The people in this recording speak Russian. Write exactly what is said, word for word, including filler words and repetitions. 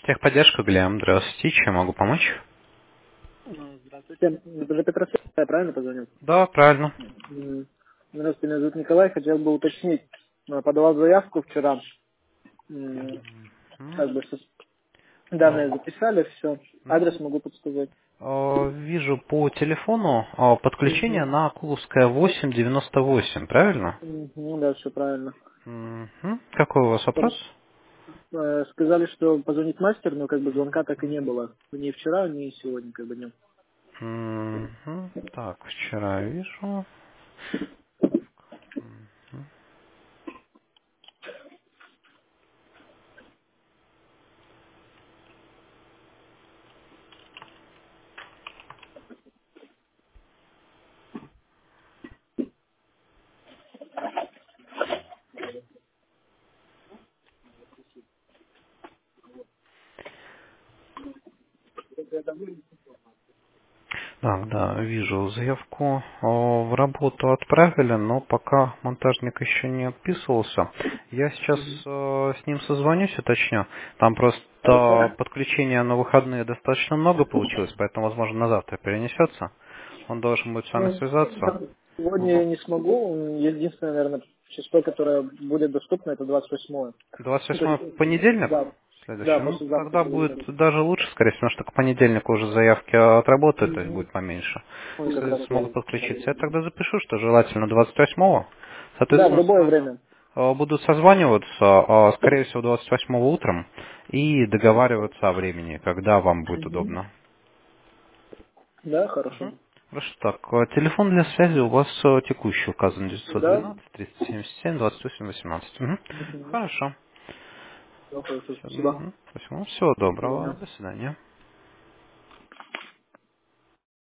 Техподдержка, Глеб. Здравствуйте. Чем могу помочь? М, Здравствуйте. Это же Петросвет, я правильно позвонил? Да, правильно. М, Здравствуйте, меня зовут Николай. Хотел бы уточнить. Э, Подавал заявку вчера. М, М, Как бы сос- а, данные записали, все. мгм. Адрес могу подсказать. А, Вижу по телефону а, подключение Угу. на Акуловская восемь девяносто восемь, правильно? Ну да, все правильно. Мгм. Какой у вас вопрос? Там, э, Сказали, что позвонит мастер, но как бы звонка так и не было. Ни вчера, ни сегодня как бы нет. Мгм. Так, вчера вижу. Так, да, вижу заявку э, в работу отправили, но пока монтажник еще не отписывался. Я сейчас Мгм. э, с ним созвонюсь, уточню. Там Хорошо. просто подключения на выходные достаточно много получилось, поэтому, возможно, на завтра перенесется. Он должен будет с вами Ну, связаться. сегодня я В- не смогу. Единственное, наверное, число, которое будет доступно, это двадцать восьмое. двадцать Ну, то есть, восьмой понедельник да, да, следующий. Ну, послезавтра тогда будет будет. даже лучше, скорее всего, потому что к понедельнику уже заявки отработают, то есть Мгм. будет поменьше. Ой, как С- раз Смогут я. подключиться. Я тогда запишу, что желательно двадцать восьмого. Да, в Соответственно, с любое вами время. э, будут созваниваться, э, скорее всего, двадцать восьмого утром и договариваться о времени, когда вам будет Мгм. удобно. Да, хорошо. Мгм. Хорошо, так, э, телефон для связи у вас э, текущий указан девятьсот Да. двенадцать триста семьдесят семь двадцать восемь восемнадцать. Мгм. Мгм. Хорошо. Да, хорошо, Всё, спасибо. мгм. Спасибо. Всего До свидания. доброго. До свидания.